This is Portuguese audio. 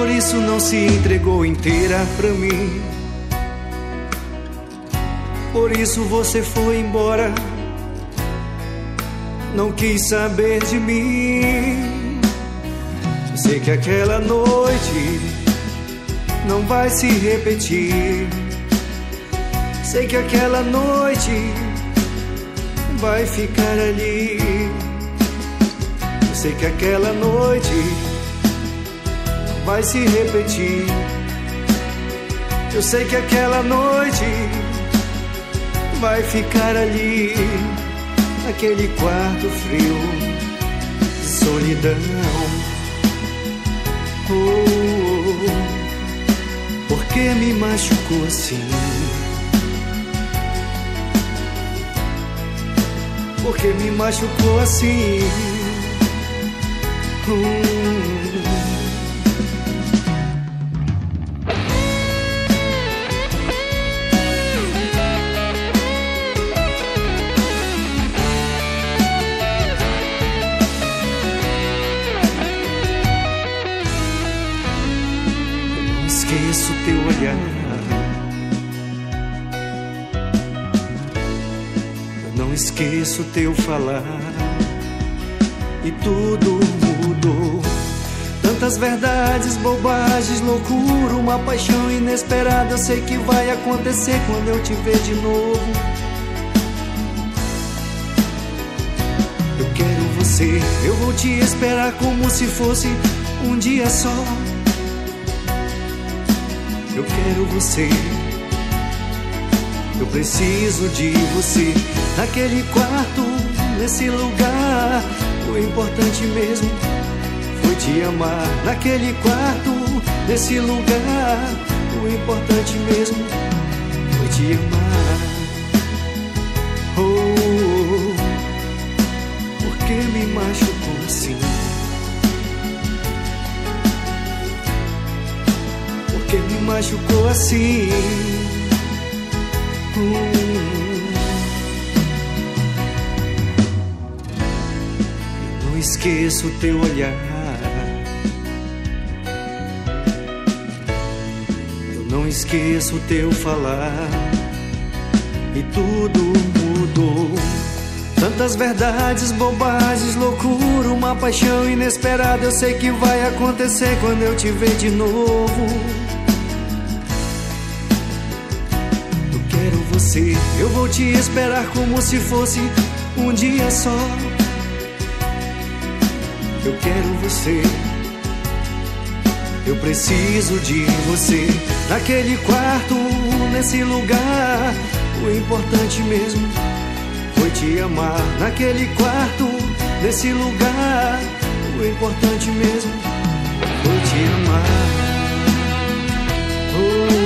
por isso não se entregou inteira pra mim. Por isso você foi embora, não quis saber de mim. Sei que aquela noite não vai se repetir. Sei que aquela noite vai ficar ali. Sei que aquela noite vai se repetir. Eu sei que aquela noite vai ficar ali, naquele quarto frio de solidão. Por que me machucou assim? Por que me machucou assim? Esqueço teu olhar, eu não esqueço teu falar. E tudo mudou, tantas verdades, bobagens, loucura, uma paixão inesperada. Eu sei que vai acontecer quando eu te ver de novo. Eu quero você, eu vou te esperar como se fosse um dia só. Eu quero você, eu preciso de você, naquele quarto, nesse lugar. O importante mesmo foi te amar, naquele quarto, nesse lugar. O importante mesmo foi te amar. Por que me machucou assim? Que me machucou assim. Eu não esqueço teu olhar, eu não esqueço teu falar. E tudo mudou, tantas verdades, bobagens, loucura, uma paixão inesperada. Eu sei que vai acontecer quando eu te ver de novo. Eu vou te esperar como se fosse um dia só. Eu quero você, eu preciso de você, naquele quarto, nesse lugar. O importante mesmo foi te amar, naquele quarto, nesse lugar. O importante mesmo foi te amar.